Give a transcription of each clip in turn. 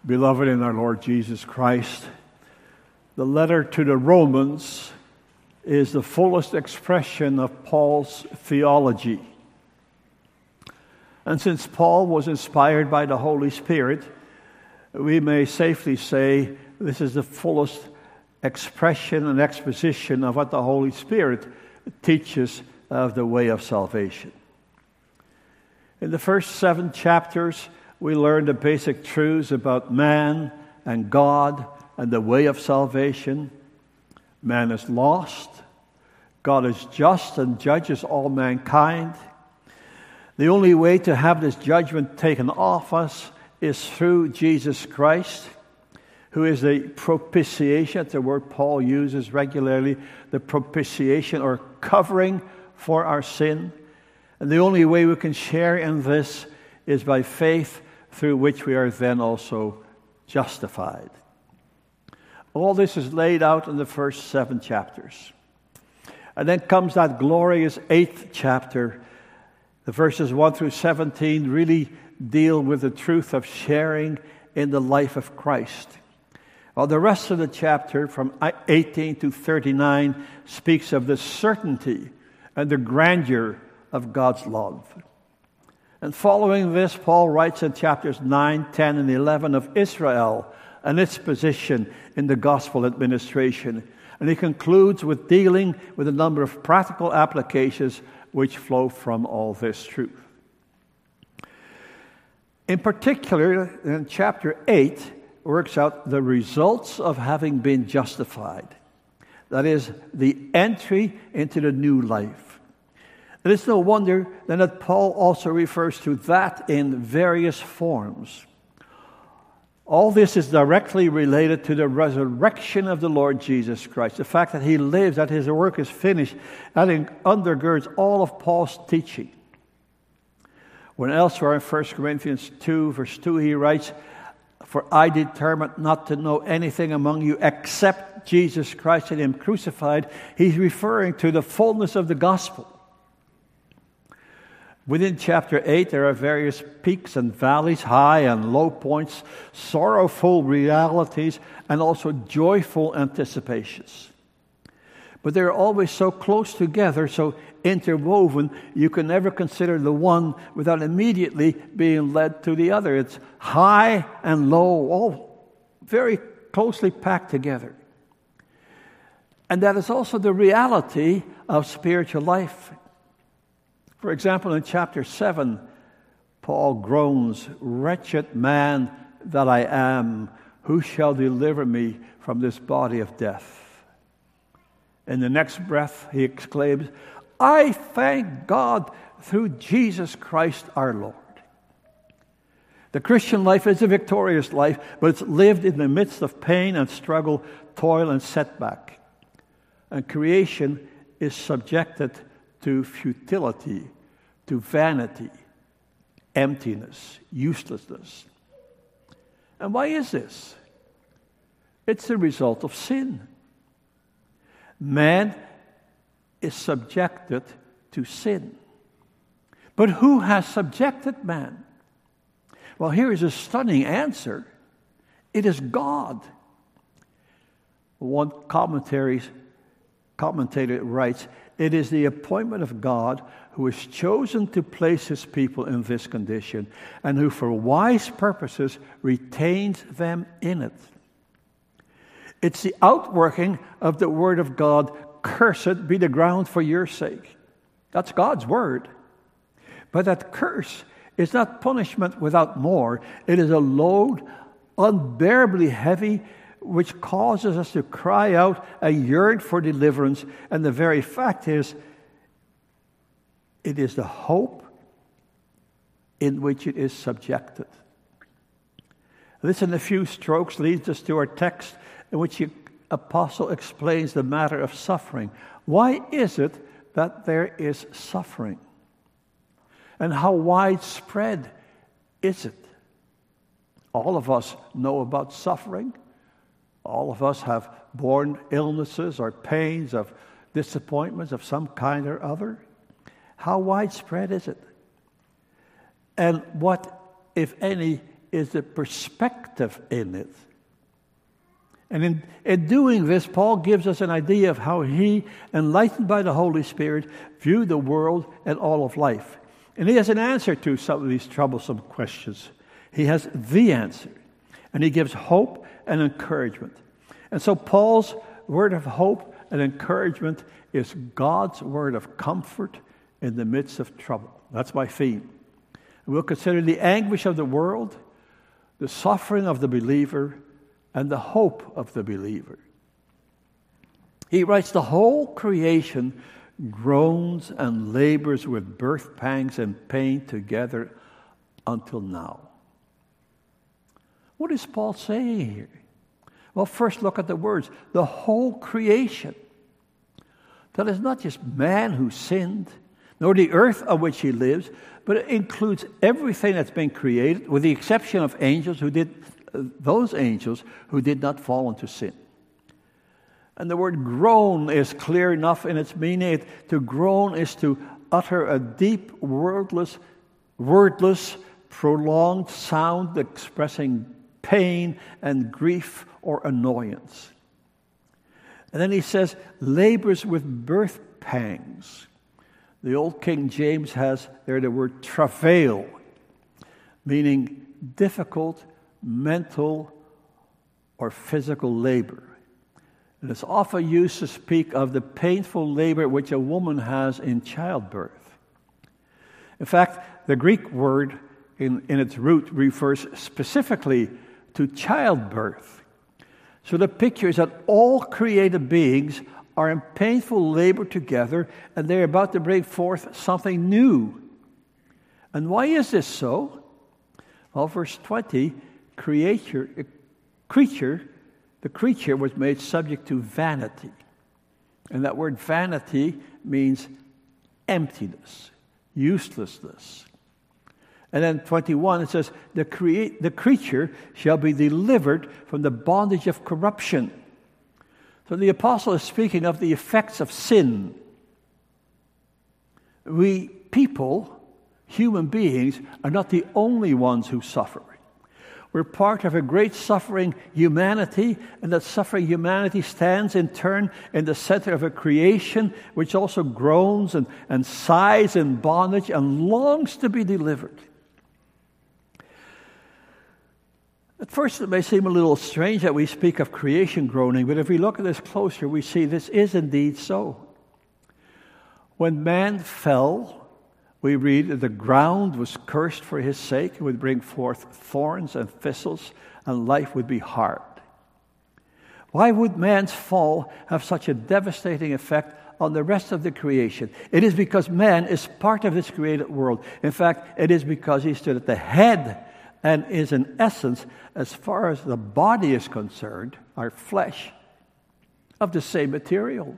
Beloved in our Lord Jesus Christ, the letter to the Romans is the fullest expression of Paul's theology. And since Paul was inspired by the Holy Spirit, we may safely say this is the fullest expression and exposition of what the Holy Spirit teaches of the way of salvation. In the first 7 chapters, we learn the basic truths about man and God and the way of salvation. Man is lost. God is just and judges all mankind. The only way to have this judgment taken off us is through Jesus Christ, who is the propitiation. That's the word Paul uses regularly, the propitiation or covering for our sin. And the only way we can share in this is by faith, through which we are then also justified. All this is laid out in the first 7 chapters. And then comes that glorious 8th chapter. The verses 1 through 17 really deal with the truth of sharing in the life of Christ. While the rest of the chapter, from 18 to 39, speaks of the certainty and the grandeur of God's love. And following this, Paul writes in chapters 9, 10, and 11 of Israel and its position in the gospel administration. And he concludes with dealing with a number of practical applications which flow from all this truth. In particular, in chapter 8, works out the results of having been justified. That is, the entry into the new life. It is no wonder then that Paul also refers to that in various forms. All this is directly related to the resurrection of the Lord Jesus Christ. The fact that he lives, that his work is finished, that undergirds all of Paul's teaching. When elsewhere in 1 Corinthians 2, verse 2, he writes, "For I determined not to know anything among you except Jesus Christ and him crucified." He's referring to the fullness of the gospel. Within chapter 8, there are various peaks and valleys, high and low points, sorrowful realities, and also joyful anticipations. But they're always so close together, so interwoven, you can never consider the one without immediately being led to the other. It's high and low, all very closely packed together. And that is also the reality of spiritual life. For example, in chapter 7, Paul groans, "Wretched man that I am, who shall deliver me from this body of death?" In the next breath, he exclaims, "I thank God through Jesus Christ our Lord." The Christian life is a victorious life, but it's lived in the midst of pain and struggle, toil and setback. And creation is subjected to futility, to vanity, emptiness, uselessness. And why is this? It's the result of sin. Man is subjected to sin. But who has subjected man? Well, here is a stunning answer. It is God. One commentator writes, "It is the appointment of God who has chosen to place his people in this condition and who for wise purposes retains them in it." It's the outworking of the word of God, "Cursed be the ground for your sake." That's God's word. But that curse is not punishment without more. It is a load unbearably heavy, which causes us to cry out and yearn for deliverance. And the very fact is, it is the hope in which it is subjected. This, in a few strokes, leads us to our text in which the apostle explains the matter of suffering. Why is it that there is suffering? And how widespread is it? All of us know about suffering. All of us have borne illnesses or pains of disappointments of some kind or other. How widespread is it? And what, if any, is the perspective in it. And in doing this, Paul gives us an idea of how he, enlightened by the Holy Spirit, viewed the world and all of life. And he has an answer to some of these troublesome questions. He has the answer. And he gives hope and encouragement. And so Paul's word of hope and encouragement is God's word of comfort in the midst of trouble. That's my theme. We'll consider the anguish of the world, the suffering of the believer, and the hope of the believer. He writes, the whole creation groans and labors with birth pangs and pain together until now. What is Paul saying here? Well, first look at the words. The whole creation. That is not just man who sinned, nor the earth on which he lives, but it includes everything that's been created, with the exception of those angels who did not fall into sin. And the word groan is clear enough in its meaning. To groan is to utter a deep, wordless, prolonged sound expressing pain and grief or annoyance. And then he says, labors with birth pangs. The old King James has there the word travail, meaning difficult mental or physical labor. And it's often used to speak of the painful labor which a woman has in childbirth. In fact, the Greek word in its root refers specifically to childbirth. So the picture is that all created beings are in painful labor together, and they're about to bring forth something new. And why is this so? Well, verse 20, the creature was made subject to vanity. And that word vanity means emptiness, uselessness. And then 21, it says, the creature shall be delivered from the bondage of corruption. So the apostle is speaking of the effects of sin. We people, human beings, are not the only ones who suffer. We're part of a great suffering humanity, and that suffering humanity stands in turn in the center of a creation which also groans and sighs in bondage and longs to be delivered. At first it may seem a little strange that we speak of creation groaning, but if we look at this closer, we see this is indeed so. When man fell, we read that the ground was cursed for his sake. It would bring forth thorns and thistles, and life would be hard. Why would man's fall have such a devastating effect on the rest of the creation? It is because man is part of this created world. In fact, it is because he stood at the head and is in essence, as far as the body is concerned, our flesh, of the same material.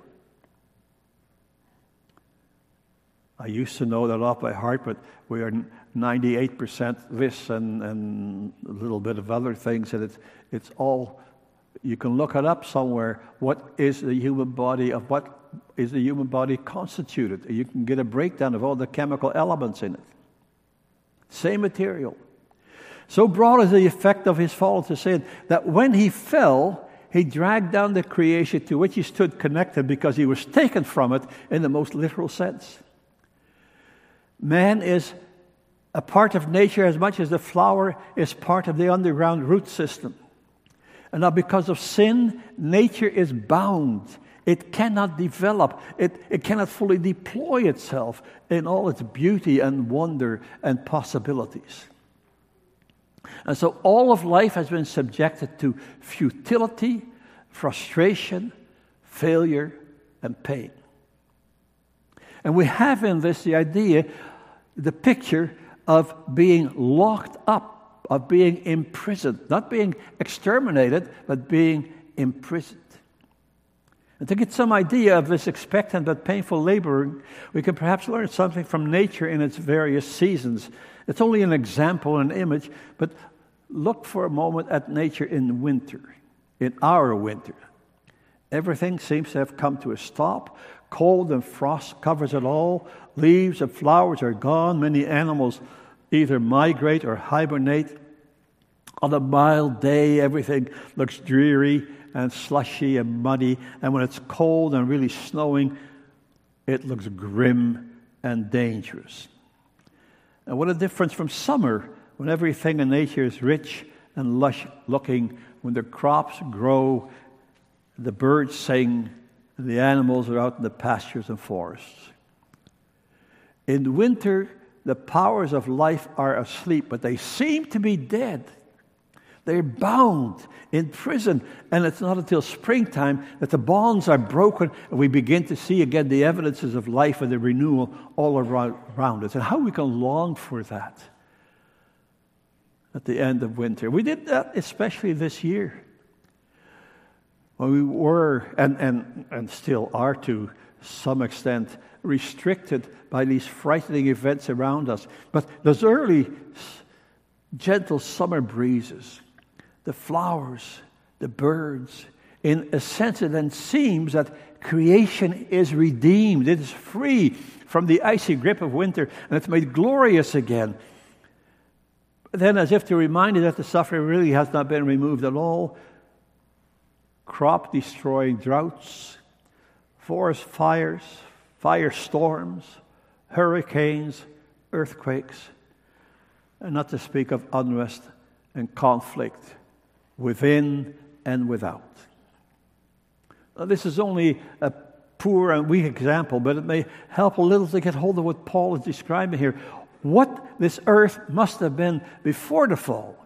I used to know that off by heart, but we are 98% this and a little bit of other things, and it's all, you can look it up somewhere. What is the human body constituted? You can get a breakdown of all the chemical elements in it. Same material. So broad is the effect of his fall to sin that when he fell, he dragged down the creation to which he stood connected because he was taken from it in the most literal sense. Man is a part of nature as much as the flower is part of the underground root system. And now because of sin, nature is bound. It cannot develop. It cannot fully deploy itself in all its beauty and wonder and possibilities. And so all of life has been subjected to futility, frustration, failure, and pain. And we have in this the idea, the picture of being locked up, of being imprisoned, not being exterminated, but being imprisoned. And to get some idea of this expectant but painful laboring, we can perhaps learn something from nature in its various seasons. It's only an example, an image, but look for a moment at nature in winter, in our winter. Everything seems to have come to a stop. Cold and frost covers it all. Leaves and flowers are gone. Many animals either migrate or hibernate. On a mild day, everything looks dreary and slushy and muddy. And when it's cold and really snowing, it looks grim and dangerous. And what a difference from summer, when everything in nature is rich and lush looking, when the crops grow, the birds sing, and the animals are out in the pastures and forests. In winter, the powers of life are asleep, but they seem to be dead. They're bound in prison, and it's not until springtime that the bonds are broken and we begin to see again the evidences of life and the renewal all around us. And how we can long for that at the end of winter. We did that especially this year. When we were, and still are to some extent, restricted by these frightening events around us. But those early gentle summer breezes, the flowers, the birds, in a sense it then seems that creation is redeemed. It is free from the icy grip of winter, and it's made glorious again. But then, as if to remind you that the suffering really has not been removed at all, crop-destroying droughts, forest fires, firestorms, hurricanes, earthquakes, and not to speak of unrest and conflict within and without. Now, this is only a poor and weak example, but it may help a little to get hold of what Paul is describing here. What this earth must have been before the fall,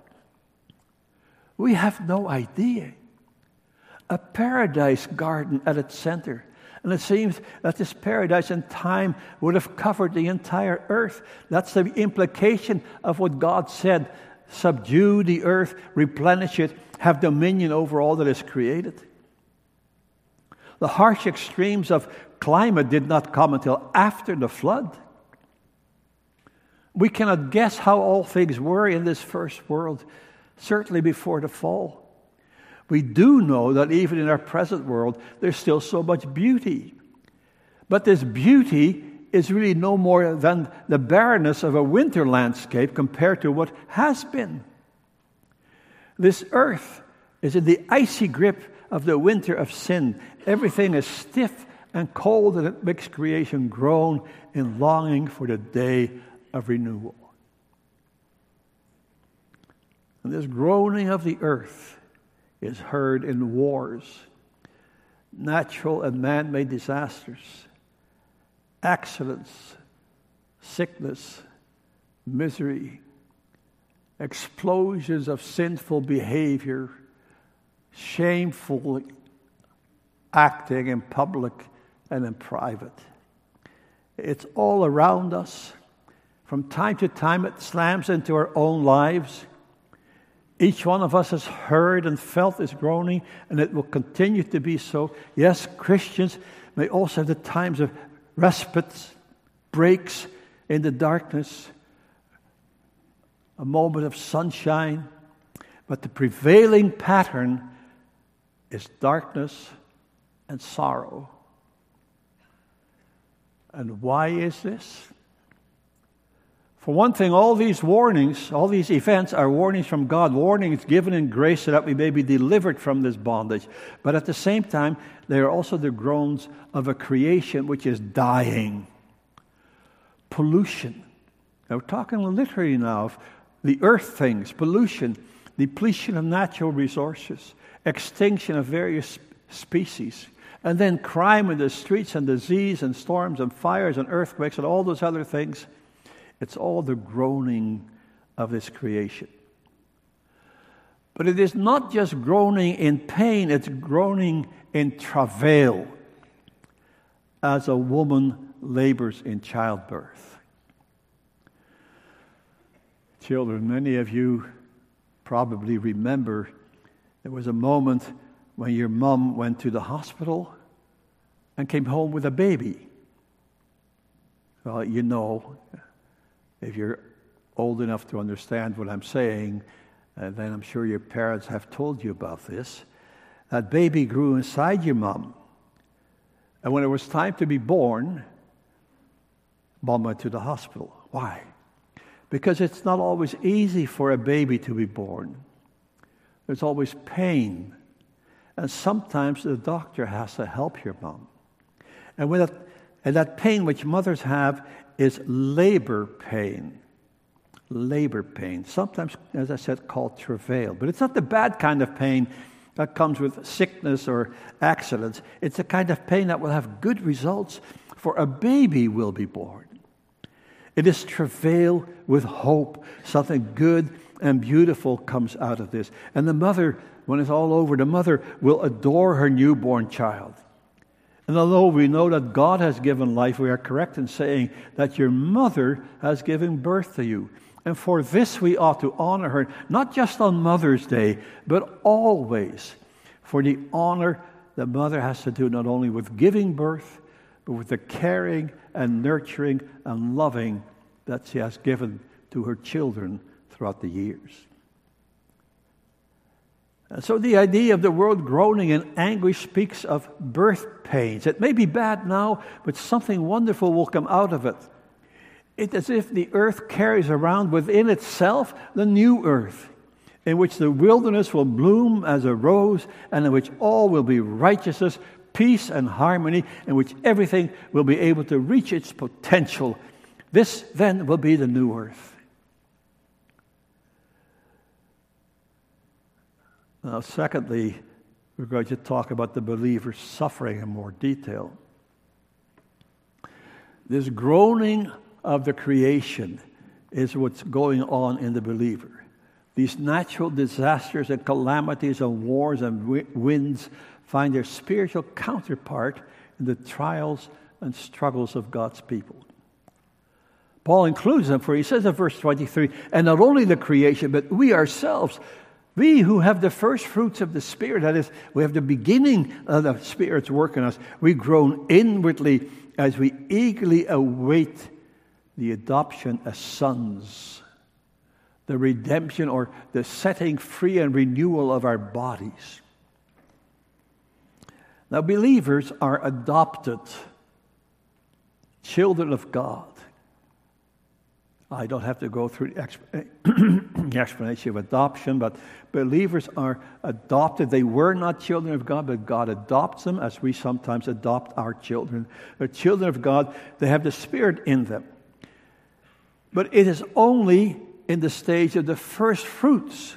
we have no idea. A paradise garden at its center. And it seems that this paradise in time would have covered the entire earth. That's the implication of what God said. Subdue the earth, replenish it, have dominion over all that is created. The harsh extremes of climate did not come until after the flood. We cannot guess how all things were in this first world, certainly before the fall. We do know that even in our present world, there's still so much beauty. But this beauty is really no more than the barrenness of a winter landscape compared to what has been. This earth is in the icy grip of the winter of sin. Everything is stiff and cold, and it makes creation groan in longing for the day of renewal. And this groaning of the earth is heard in wars, natural and man-made disasters, accidents, sickness, misery, explosions of sinful behavior, shameful acting in public and in private. It's all around us. From time to time, it slams into our own lives. Each one of us has heard and felt this groaning, and it will continue to be so. Yes, Christians may also have the times of respite, breaks in the darkness, a moment of sunshine, but the prevailing pattern is darkness and sorrow. And why is this? For one thing, all these warnings, all these events are warnings from God, warnings given in grace so that we may be delivered from this bondage. But at the same time, they are also the groans of a creation which is dying. Pollution. Now, we're talking literally now of the earth things, pollution, depletion of natural resources, extinction of various species, and then crime in the streets and disease and storms and fires and earthquakes and all those other things. It's all the groaning of this creation. But it is not just groaning in pain, it's groaning in travail as a woman labors in childbirth. Children, many of you probably remember there was a moment when your mom went to the hospital and came home with a baby. Well, you know, if you're old enough to understand what I'm saying, then I'm sure your parents have told you about this. That baby grew inside your mom. And when it was time to be born, mom went to the hospital. Why? Because it's not always easy for a baby to be born. There's always pain. And sometimes the doctor has to help your mom. And that pain which mothers have is labor pain. Labor pain. Sometimes, as I said, called travail. But it's not the bad kind of pain that comes with sickness or accidents. It's a kind of pain that will have good results, for a baby will be born. It is travail with hope. Something good and beautiful comes out of this. And the mother, when it's all over, the mother will adore her newborn child. And although we know that God has given life, we are correct in saying that your mother has given birth to you. And for this we ought to honor her, not just on Mother's Day, but always. For the honor the mother has to do not only with giving birth, but with the caring and nurturing and loving that she has given to her children throughout the years. And so the idea of the world groaning in anguish speaks of birth pains. It may be bad now, but something wonderful will come out of it. It's as if the earth carries around within itself the new earth, in which the wilderness will bloom as a rose, and in which all will be righteousness, peace, and harmony, in which everything will be able to reach its potential. This then will be the new earth. Now, secondly, we're going to talk about the believer's suffering in more detail. This groaning of the creation is what's going on in the believer. These natural disasters and calamities and wars and winds find their spiritual counterpart in the trials and struggles of God's people. Paul includes them, for he says in verse 23, and not only the creation, but we ourselves, we who have the first fruits of the Spirit, that is, we have the beginning of the Spirit's work in us, we groan inwardly as we eagerly await the adoption as sons, the redemption or the setting free and renewal of our bodies. Now, believers are adopted children of God. I don't have to go through the explanation of adoption, but believers are adopted. They were not children of God, but God adopts them as we sometimes adopt our children. They're children of God. They have the Spirit in them. But it is only in the stage of the first fruits.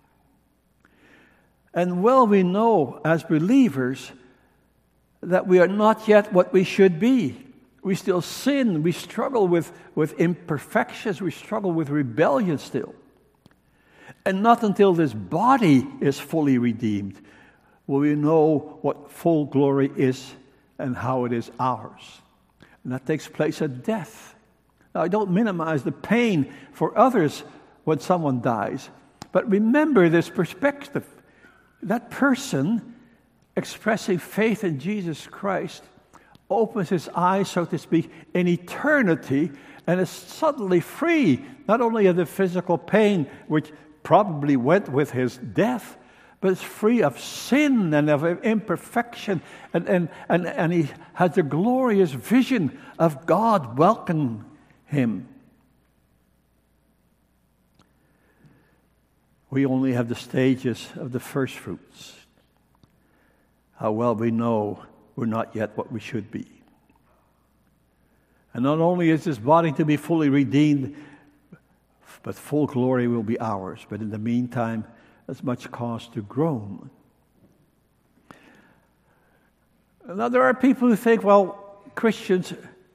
And well, we know as believers that we are not yet what we should be. We still sin. We struggle with imperfections. We struggle with rebellion still. And not until this body is fully redeemed will we know what full glory is and how it is ours. And that takes place at death. Now, I don't minimize the pain for others when someone dies. But remember this perspective. That person expressing faith in Jesus Christ opens his eyes, so to speak, in eternity and is suddenly free, not only of the physical pain which probably went with his death, but is free of sin and of imperfection. And he has the glorious vision of God welcoming him. We only have the stages of the first fruits. How well we know we're not yet what we should be. And not only is this body to be fully redeemed, but full glory will be ours. But in the meantime, there's much cause to groan. Now, there are people who think, well, Christians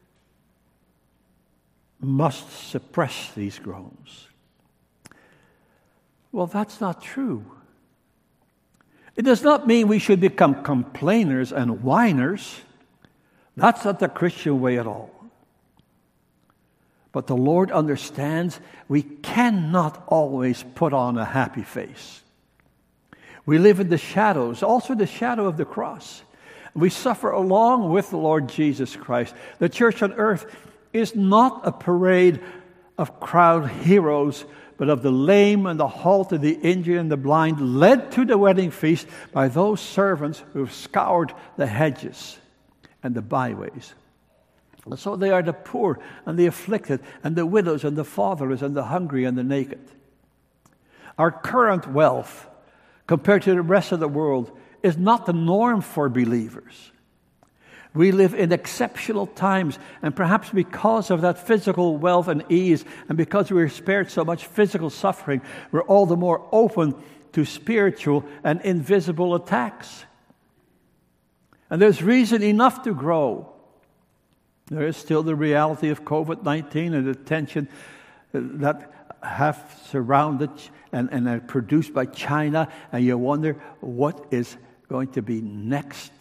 must suppress these groans. Well, that's not true. It does not mean we should become complainers and whiners. That's not the Christian way at all. But the Lord understands we cannot always put on a happy face. We live in the shadows, also the shadow of the cross. We suffer along with the Lord Jesus Christ. The church on earth is not a parade of crowned heroes, but of the lame and the halt and the injured and the blind, led to the wedding feast by those servants who have scoured the hedges and the byways. And so they are the poor and the afflicted and the widows and the fatherless and the hungry and the naked. Our current wealth compared to the rest of the world, is not the norm for believers. We live in exceptional times, and perhaps because of that physical wealth and ease, and because we're spared so much physical suffering, we're all the more open to spiritual and invisible attacks. And there's reason enough to grow. There is still the reality of COVID-19 and the tension that have surrounded and are produced by China, and you wonder what is going to be next.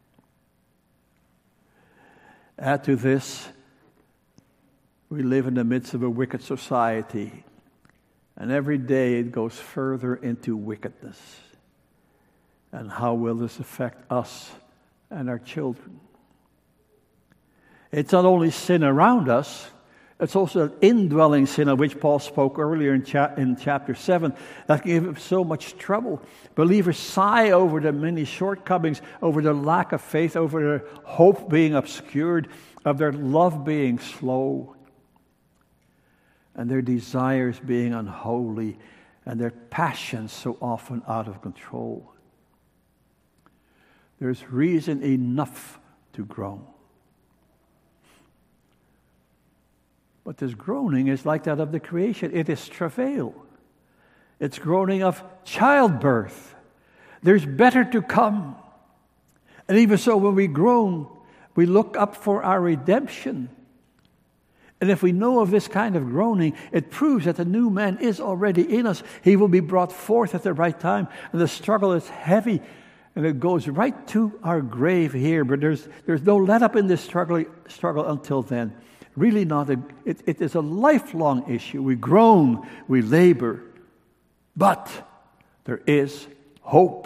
Add to this, we live in the midst of a wicked society, and every day it goes further into wickedness. And how will this affect us and our children? It's not only sin around us, it's also an indwelling sin of which Paul spoke earlier in chapter 7 that gave him so much trouble. Believers sigh over the many shortcomings, over their lack of faith, over their hope being obscured, of their love being slow, and their desires being unholy, and their passions so often out of control. There's reason enough to groan. But this groaning is like that of the creation. It is travail. It's groaning of childbirth. There's better to come. And even so, when we groan, we look up for our redemption. And if we know of this kind of groaning, it proves that the new man is already in us. He will be brought forth at the right time. And the struggle is heavy, and it goes right to our grave here. But there's no let up in this struggle until then. Really not. It is a lifelong issue. We groan, we labor, but there is hope.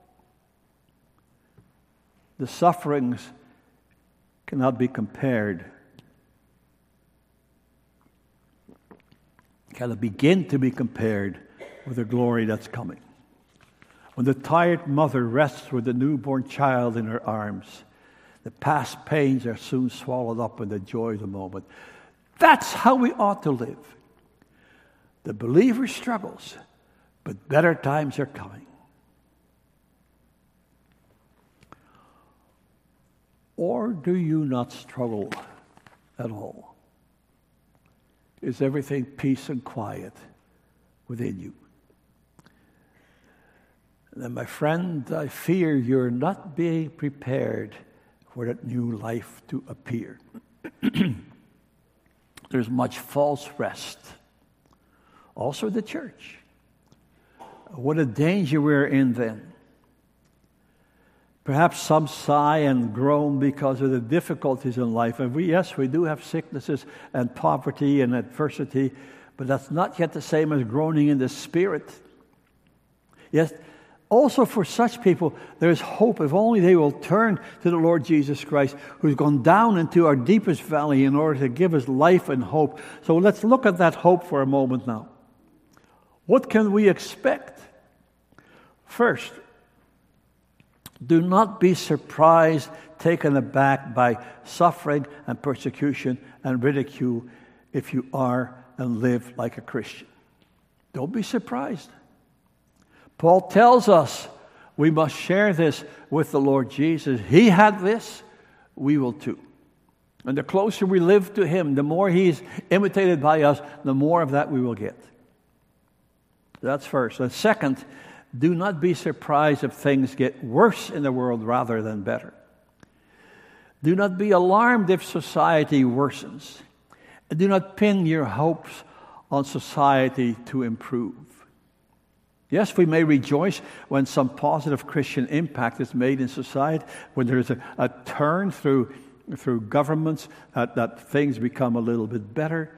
The sufferings cannot be compared, cannot begin to be compared with the glory that's coming. When the tired mother rests with the newborn child in her arms, the past pains are soon swallowed up in the joy of the moment. That's how we ought to live. The believer struggles, but better times are coming. Or do you not struggle at all? Is everything peace and quiet within you? And then, my friend, I fear you're not being prepared for that new life to appear. There's much false rest. Also the church. What a danger we're in then. Perhaps some sigh and groan because of the difficulties in life. And we do have sicknesses and poverty and adversity, but that's not yet the same as groaning in the spirit. Yes, also for such people, there's hope if only they will turn to the Lord Jesus Christ, who's gone down into our deepest valley in order to give us life and hope. So let's look at that hope for a moment now. What can we expect? First, do not be surprised, taken aback by suffering and persecution and ridicule if you are and live like a Christian. Don't be surprised. Paul tells us we must share this with the Lord Jesus. He had this, we will too. And the closer we live to Him, the more He's imitated by us, the more of that we will get. That's first. And second, do not be surprised if things get worse in the world rather than better. Do not be alarmed if society worsens. And do not pin your hopes on society to improve. Yes, we may rejoice when some positive Christian impact is made in society, when there's a turn through governments, that things become a little bit better.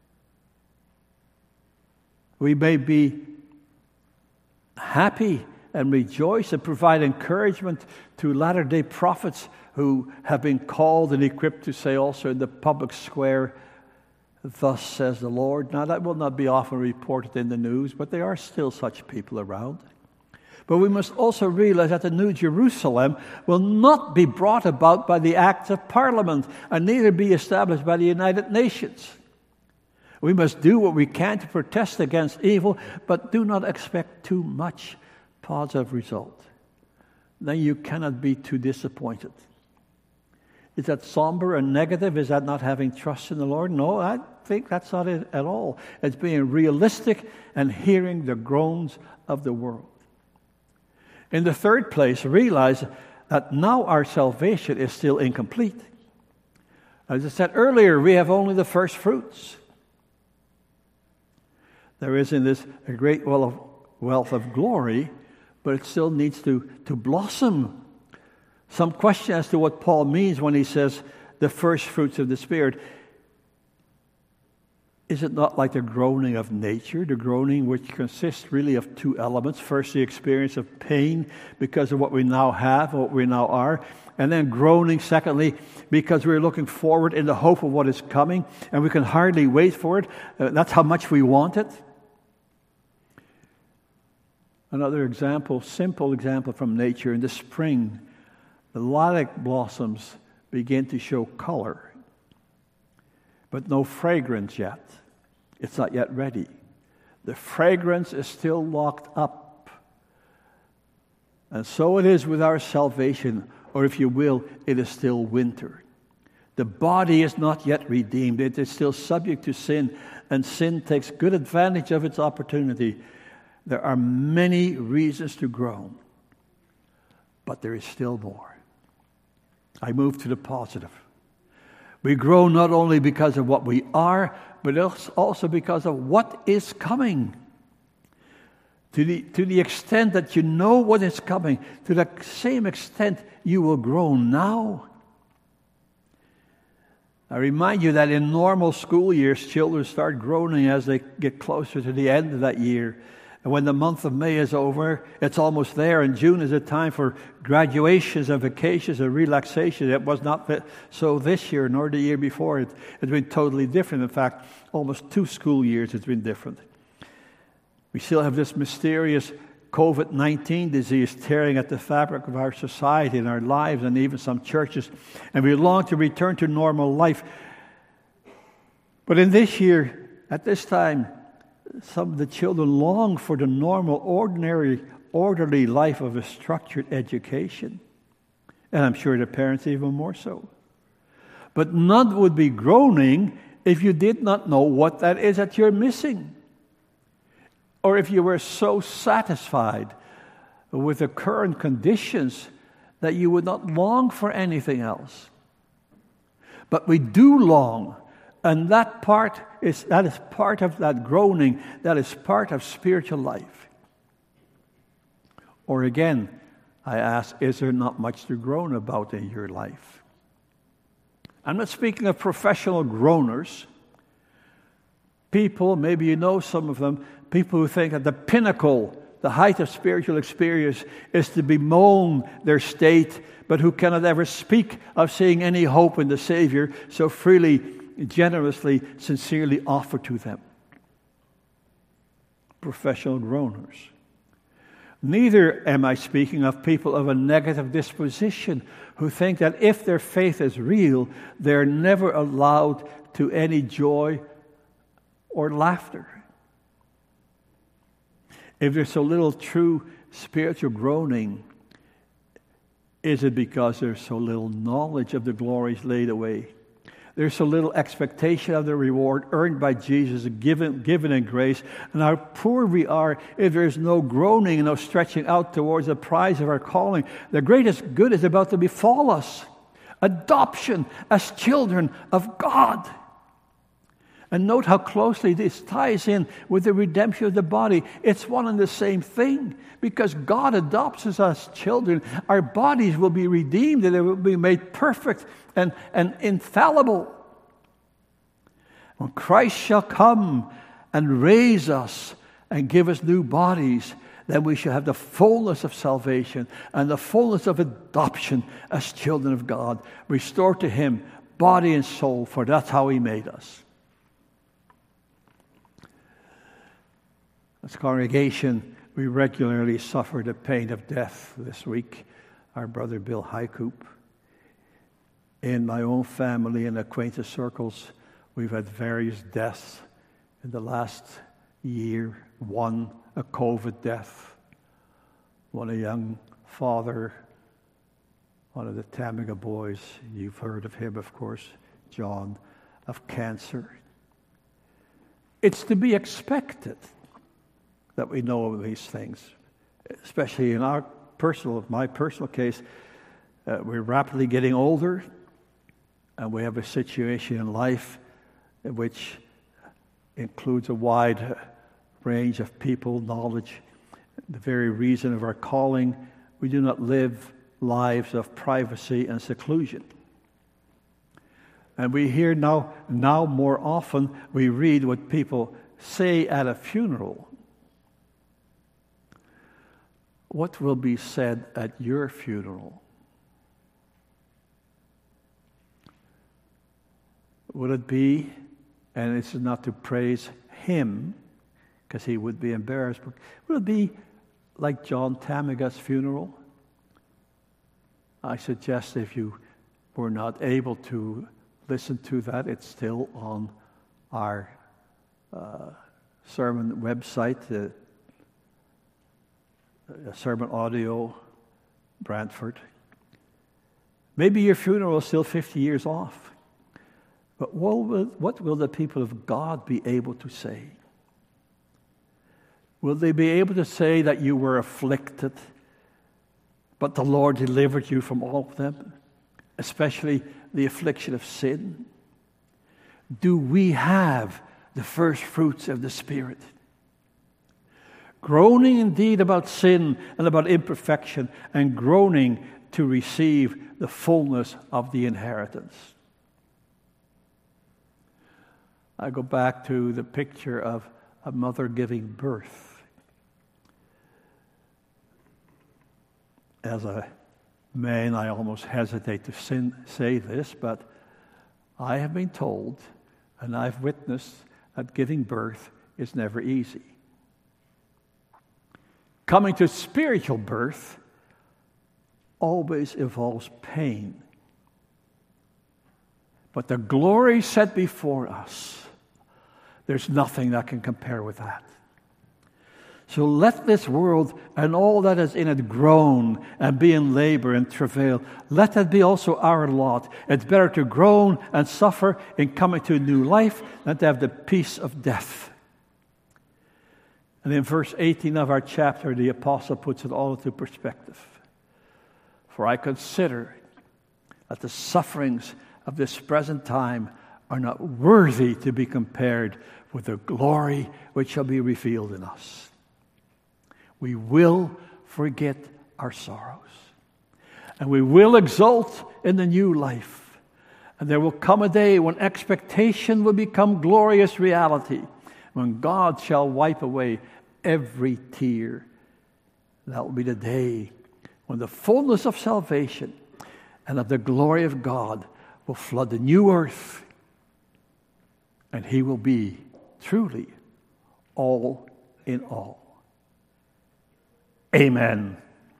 We may be happy and rejoice and provide encouragement to latter-day prophets who have been called and equipped to say also in the public square, "Thus says the Lord." Now, that will not be often reported in the news, but there are still such people around. But we must also realize that the New Jerusalem will not be brought about by the acts of Parliament and neither be established by the United Nations. We must do what we can to protest against evil, but do not expect too much. positive result, then you cannot be too disappointed. Is that somber and negative? Is that not having trust in the Lord? No, I think that's not it at all. It's being realistic and hearing the groans of the world. In the third place, realize that now our salvation is still incomplete. As I said earlier, we have only the first fruits. There is in this a great wealth of glory, but it still needs to blossom. Some question as to what Paul means when he says the first fruits of the Spirit. Is it not like the groaning of nature, the groaning which consists really of two elements? First, the experience of pain because of what we now have, what we now are, and then groaning, secondly, because we're looking forward in the hope of what is coming, and we can hardly wait for it. That's how much we want it. Another example, simple example from nature. In the spring, the lilac blossoms begin to show color, but no fragrance yet. It's not yet ready. The fragrance is still locked up. And so it is with our salvation, or if you will, it is still winter. The body is not yet redeemed. It is still subject to sin, and sin takes good advantage of its opportunity. There are many reasons to groan, but there is still more. I move to the positive. We grow not only because of what we are, but also because of what is coming. To the extent that you know what is coming, to the same extent you will groan now. I remind you that in normal school years, children start groaning as they get closer to the end of that year. And when the month of May is over, it's almost there, and June is a time for graduations and vacations and relaxation. It was not so this year, nor the year before. It's been totally different. In fact, almost 2 school years it's been different. We still have this mysterious COVID-19 disease tearing at the fabric of our society and our lives and even some churches. And we long to return to normal life. But in this year, at this time, some of the children long for the normal, ordinary, orderly life of a structured education. And I'm sure the parents even more so. But none would be groaning if you did not know what that is that you're missing. Or if you were so satisfied with the current conditions that you would not long for anything else. But we do long. And that is part of that groaning, that is part of spiritual life. Or again, I ask, is there not much to groan about in your life? I'm not speaking of professional groaners. People, maybe you know some of them, people who think that the pinnacle, the height of spiritual experience is to bemoan their state, but who cannot ever speak of seeing any hope in the Savior, so freely, generously, sincerely offer to them. Professional groaners. Neither am I speaking of people of a negative disposition who think that if their faith is real, they're never allowed to any joy or laughter. If there's so little true spiritual groaning, is it because there's so little knowledge of the glories laid away? There's so little expectation of the reward earned by Jesus, given in grace, and how poor we are if there's no groaning and no stretching out towards the prize of our calling. The greatest good is about to befall us. Adoption as children of God. And note how closely this ties in with the redemption of the body. It's one and the same thing. Because God adopts us as children, our bodies will be redeemed and they will be made perfect and infallible. When Christ shall come and raise us and give us new bodies, then we shall have the fullness of salvation and the fullness of adoption as children of God, restored to Him, body and soul, for that's how He made us. As a congregation, we regularly suffer the pain of death. This week, our brother Bill Highcoop. In my own family and acquaintance circles, we've had various deaths in the last year. One, a COVID death. when a young father, one of the Tamiga boys, you've heard of him, of course, John, of cancer. It's to be expected that we know of these things, especially in my personal case. We're rapidly getting older, and we have a situation in life which includes a wide range of people, knowledge, the very reason of our calling. We do not live lives of privacy and seclusion. And we hear now more often, we read what people say at a funeral. What will be said at your funeral? Will it be, and this is not to praise him, because he would be embarrassed, but will it be like John Tamiga's funeral? I suggest if you were not able to listen to that, it's still on our sermon website, sermon audio, Brantford. Maybe your funeral is still 50 years off. But what will the people of God be able to say? Will they be able to say that you were afflicted, but the Lord delivered you from all of them, especially the affliction of sin? Do we have the first fruits of the Spirit? Groaning indeed about sin and about imperfection, and groaning to receive the fullness of the inheritance. I go back to the picture of a mother giving birth. As a man, I almost hesitate to say this, but I have been told, and I've witnessed, that giving birth is never easy. Coming to spiritual birth always involves pain. But the glory set before us, there's nothing that can compare with that. So let this world and all that is in it groan and be in labor and travail. Let that be also our lot. It's better to groan and suffer in coming to a new life than to have the peace of death. And in verse 18 of our chapter, the apostle puts it all into perspective. For I consider that the sufferings of this present time are not worthy to be compared with the glory which shall be revealed in us. We will forget our sorrows, and we will exult in the new life. And there will come a day when expectation will become glorious reality, when God shall wipe away every tear. That will be the day when the fullness of salvation and of the glory of God will flood the new earth, and He will be truly all in all. Amen.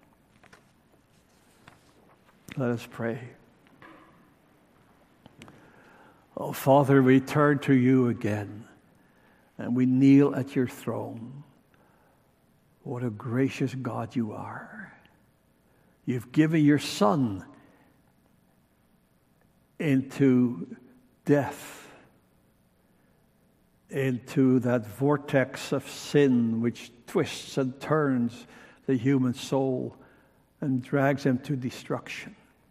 Let us pray. Oh, Father, we turn to you again, and we kneel at your throne. What a gracious God you are. You've given your Son into death, into that vortex of sin which twists and turns the human soul and drags him to destruction.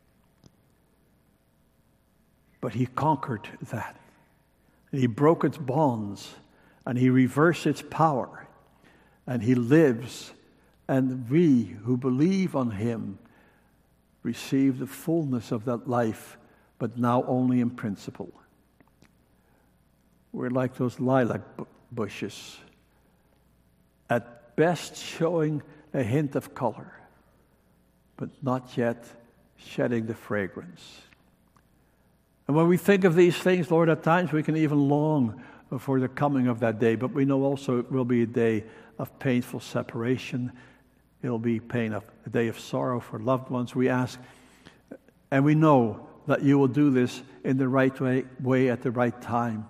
But he conquered that. He broke its bonds, and he reversed its power, and he lives, and we who believe on him receive the fullness of that life, but now only in principle. We're like those lilac bushes, at best showing a hint of color, but not yet shedding the fragrance. And when we think of these things, Lord, at times we can even long for the coming of that day, but we know also it will be a day of painful separation. It'll be a day of sorrow for loved ones. We ask, and we know that you will do this in the right way at the right time.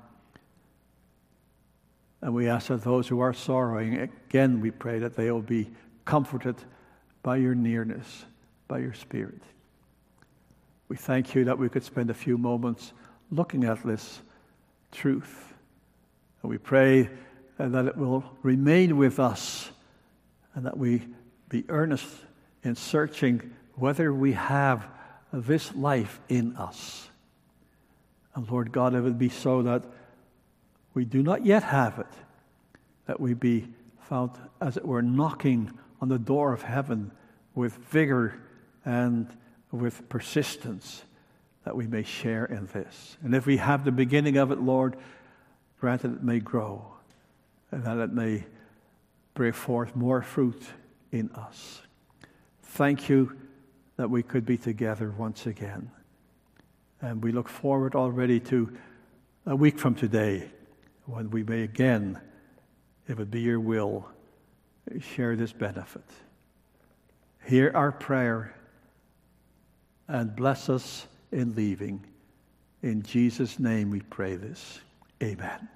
And we ask that those who are sorrowing, again we pray that they will be comforted by your nearness, by your Spirit. We thank you that we could spend a few moments looking at this truth. And we pray that it will remain with us and that we be earnest in searching whether we have this life in us. And Lord God, it would be so that we do not yet have it, that we be found, as it were, knocking on the door of heaven with vigor and with persistence, that we may share in this. And if we have the beginning of it, Lord, grant that it may grow and that it may bring forth more fruit in us. Thank you that we could be together once again. And we look forward already to a week from today when we may again, if it be your will, share this benefit. Hear our prayer and bless us in leaving. In Jesus' name we pray this. Amen.